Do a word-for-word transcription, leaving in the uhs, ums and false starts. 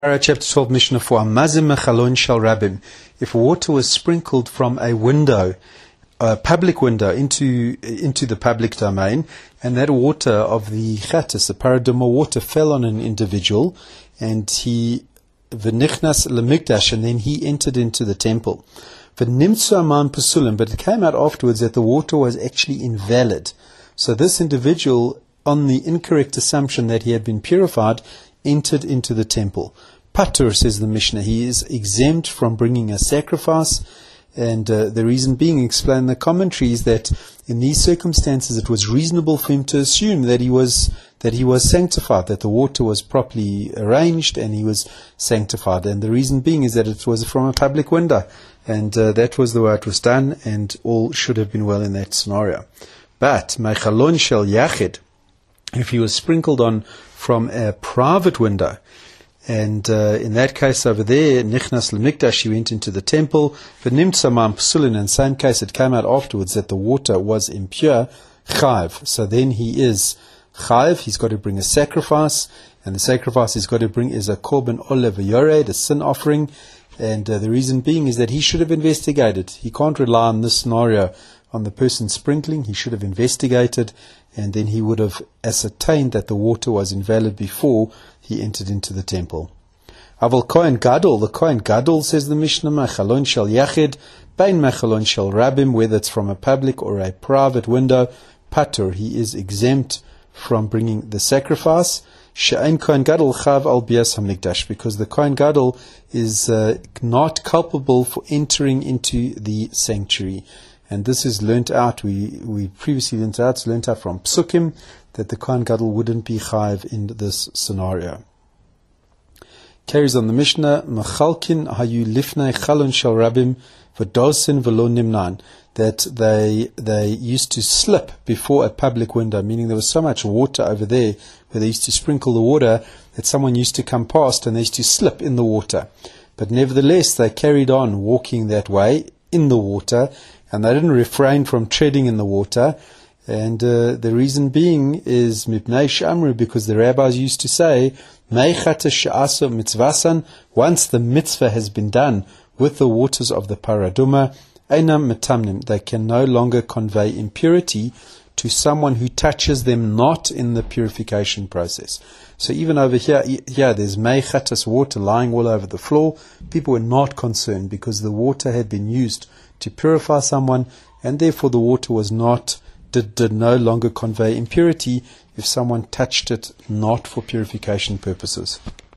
Chapter twelve, Mishnah four. Mazim mechalon shel rabim. If water was sprinkled from a window, a public window, into into the public domain, and that water of the chatas, the paraduma water, fell on an individual, and he v'nichnas lemikdash, and then he entered into the temple. V'nimtzu aman pasulim, but it came out afterwards that the water was actually invalid. So this individual, on the incorrect assumption that he had been purified, entered into the temple. Patur, says the Mishnah, he is exempt from bringing a sacrifice, and uh, the reason being, explained in the commentary, is that in these circumstances it was reasonable for him to assume that he was that he was sanctified, that the water was properly arranged and he was sanctified. And the reason being is that it was from a public window, and uh, that was the way it was done, and all should have been well in that scenario. But Mechalon shel yachid, if he was sprinkled on from a private window, and uh, in that case over there, nichnas lemikdash, he went into the temple, but nimtza man psulin, in same case it came out afterwards that the water was impure, chayv. So then he is chayv, he's got to bring a sacrifice, and the sacrifice he's got to bring is a korban olev yored, a sin offering, and uh, the reason being is that he should have investigated. He can't rely on this scenario on the person sprinkling. He should have investigated, and then he would have ascertained that the water was invalid before he entered into the temple. Aval Kohen Gadol, the Kohen Gadol, says the Mishnah, Mechalon shel yachid, Bein Mechalon shel rabim, whether it's from a public or a private window, Patur, he is exempt from bringing the sacrifice. She'ein Kohen Gadol chav al bias hamikdash, because the Kohen Gadol is uh, not culpable for entering into the sanctuary. And this is learnt out, we, we previously learnt out, it's learnt out from Psukim, that the Kohen Gadol wouldn't be chayiv in this scenario. Carries on the Mishnah, Machalkin hayu lifnei chalon shel rabim v'dosin v'lo nimnan, that they they used to slip before a public window, meaning there was so much water over there where they used to sprinkle the water that someone used to come past and they used to slip in the water. But nevertheless, they carried on walking that way in the water, and they didn't refrain from treading in the water. And uh, the reason being is mipnei shamru, because the rabbis used to say, meichata she'asa mitzvasan, once the mitzvah has been done with the waters of the paraduma, einam metamnim, they can no longer convey impurity to someone who touches them not in the purification process. So even over here, here there's meichatas water lying all over the floor. People were not concerned because the water had been used to purify someone, and therefore the water was not did, did no longer convey impurity if someone touched it not for purification purposes.